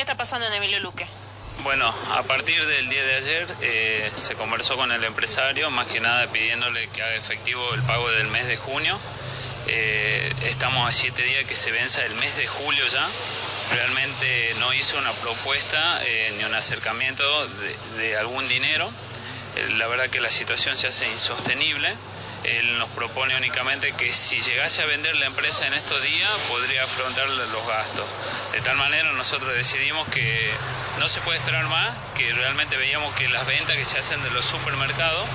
está pasando en Emilio Luque? Bueno, a partir del día de ayer se conversó con el empresario, más que nada pidiéndole que haga efectivo el pago del mes de junio. Estamos a 7 días que se venza el mes de julio ya. Realmente no hizo una propuesta ni un acercamiento de algún dinero. La verdad que la situación se hace insostenible. Él nos propone únicamente que si llegase a vender la empresa en estos días podría afrontar los gastos. De tal manera nosotros decidimos que no se puede esperar más, que realmente veíamos que las ventas que se hacen de los supermercados,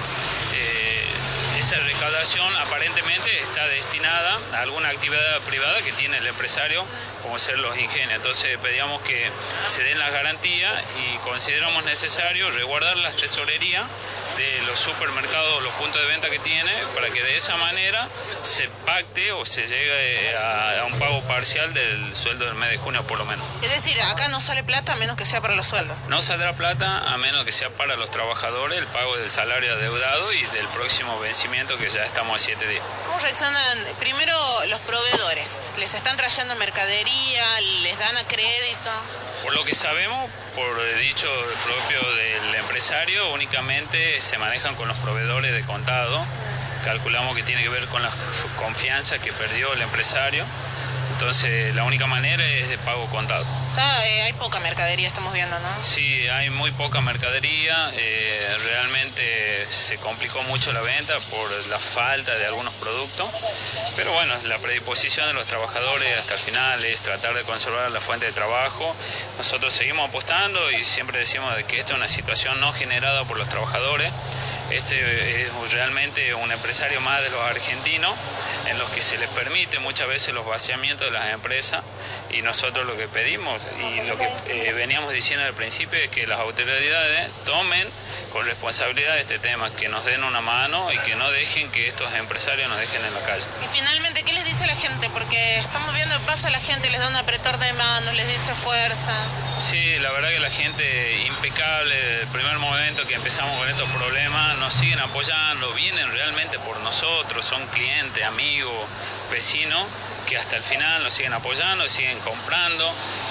esa recaudación aparentemente está destinada a alguna actividad privada que tiene el empresario, como ser los ingenios. Entonces pedíamos que se den las garantías y consideramos necesario resguardar las tesorerías de los supermercados, los puntos de venta que tiene, para que de esa manera se pacte o se llegue a un pago parcial del sueldo del mes de junio por lo menos. Es decir, acá no sale plata a menos que sea para los sueldos. No saldrá plata a menos que sea para los trabajadores el pago del salario adeudado y del próximo vencimiento, que ya estamos a 7 días. ¿Cómo reaccionan primero los proveedores? ¿Les están trayendo mercadería? ¿Les dan a crédito? Por lo que sabemos, por dicho propio del empresario, únicamente se manejan con los proveedores de contado. Calculamos que tiene que ver con la confianza que perdió el empresario. Entonces la única manera es de pago contado. Hay poca mercadería, estamos viendo, ¿no? Sí, hay muy poca mercadería. Realmente se complicó mucho la venta por la falta de algunos productos. Pero bueno, la predisposición de los trabajadores hasta el final es tratar de conservar la fuente de trabajo. Nosotros seguimos apostando y siempre decimos de que esta es una situación no generada por los trabajadores. Este es realmente un empresario más de los argentinos, en los que se les permite muchas veces los vaciamientos de las empresas, y nosotros lo que pedimos y lo que veníamos diciendo al principio es que las autoridades tomen con responsabilidad este tema, que nos den una mano y que no dejen que estos empresarios nos dejen en la calle. Y finalmente, ¿qué les dice la gente? Porque estamos viendo que pasa la gente, les da un apretar de manos, les dice fuerza. Sí, la verdad que la gente impecable, desde el primer momento que empezamos con estos problemas, nos siguen apoyando, vienen realmente por nosotros, son clientes, amigos, vecinos, que hasta el final nos siguen apoyando, siguen comprando.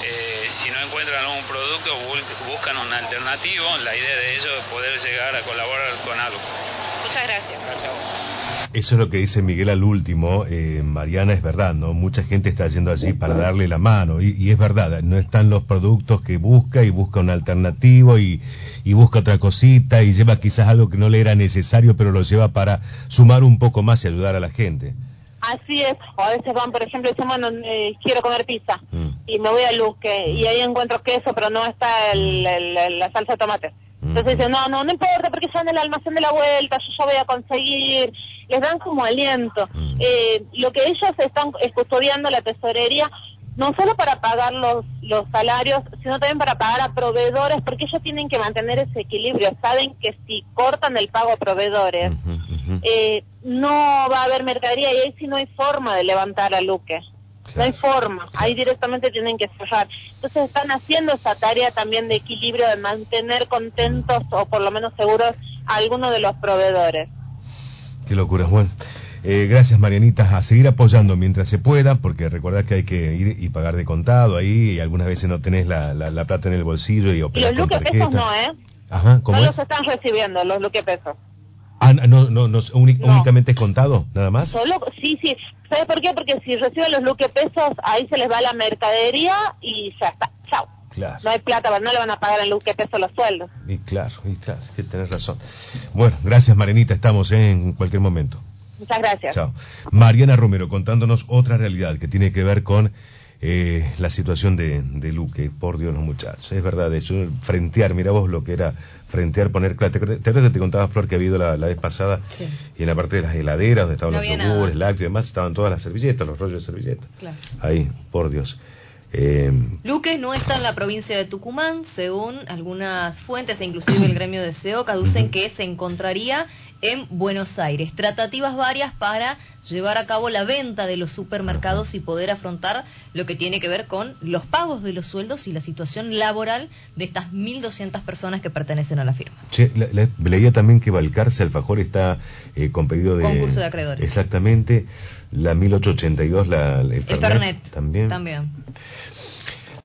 Si no encuentran algún producto, buscan una alternativa. La idea de ellos es poder llegar a colaborar con algo. Muchas gracias. Gracias a vos. Eso es lo que dice Miguel al último. Mariana, es verdad, ¿no? Mucha gente está yendo allí para darle la mano, y es verdad, no están los productos que busca, y busca un alternativo, y busca otra cosita, y lleva quizás algo que no le era necesario, pero lo lleva para sumar un poco más y ayudar a la gente. Así es, o a veces van, por ejemplo, dicen, bueno, quiero comer pizza, y me voy a Luque, y ahí encuentro queso, pero no está la salsa de tomate. Entonces dicen, no importa, porque ya en el almacén de la vuelta, yo ya voy a conseguir. Les dan como aliento. Lo que ellos están es custodiando la tesorería, no solo para pagar los salarios, sino también para pagar a proveedores, porque ellos tienen que mantener ese equilibrio. Saben que si cortan el pago a proveedores, no va a haber mercadería, y ahí sí no hay forma de levantar a Luque. No hay forma, ahí directamente tienen que cerrar. Entonces están haciendo esa tarea también de equilibrio, de mantener contentos o por lo menos seguros a algunos de los proveedores. Qué locura, bueno. Gracias, Marianita, a seguir apoyando mientras se pueda, porque recordad que hay que ir y pagar de contado ahí, y algunas veces no tenés la plata en el bolsillo y operás con tarjeta. Y los Luque pesos no, Ajá, ¿cómo no es? los están recibiendo, los Luque pesos. Únicamente es contado, nada más. Sí. ¿Sabes por qué? Porque si reciben los Luque pesos, ahí se les va la mercadería y ya está. Chao. Claro. No hay plata, no le van a pagar en Luque pesos los sueldos. Y claro, es que tenés razón. Bueno, gracias, Marianita, estamos en cualquier momento. Muchas gracias. Chao. Mariana Romero contándonos otra realidad que tiene que ver con la situación de Luque. Por Dios, los muchachos, es verdad, eso, frentear, mira vos lo que era frentear, poner claro. ¿Te acuerdas que te contaba, Flor, que había ido la vez pasada? Sí. Y en la parte de las heladeras, donde estaban No los había yogures, nada. lácteos y demás, estaban todas las servilletas, los rollos de servilletas. Claro. Ahí, por Dios. Luque no está en la provincia de Tucumán, según algunas fuentes e inclusive el gremio de SEOC aducen que se encontraría en Buenos Aires. Tratativas varias para llevar a cabo la venta de los supermercados y poder afrontar lo que tiene que ver con los pagos de los sueldos y la situación laboral de estas 1.200 personas que pertenecen a la firma. Che, leía también que Balcarce Alfajor está con pedido de... concurso de acreedores. Exactamente, la 1882, el Fernet. También.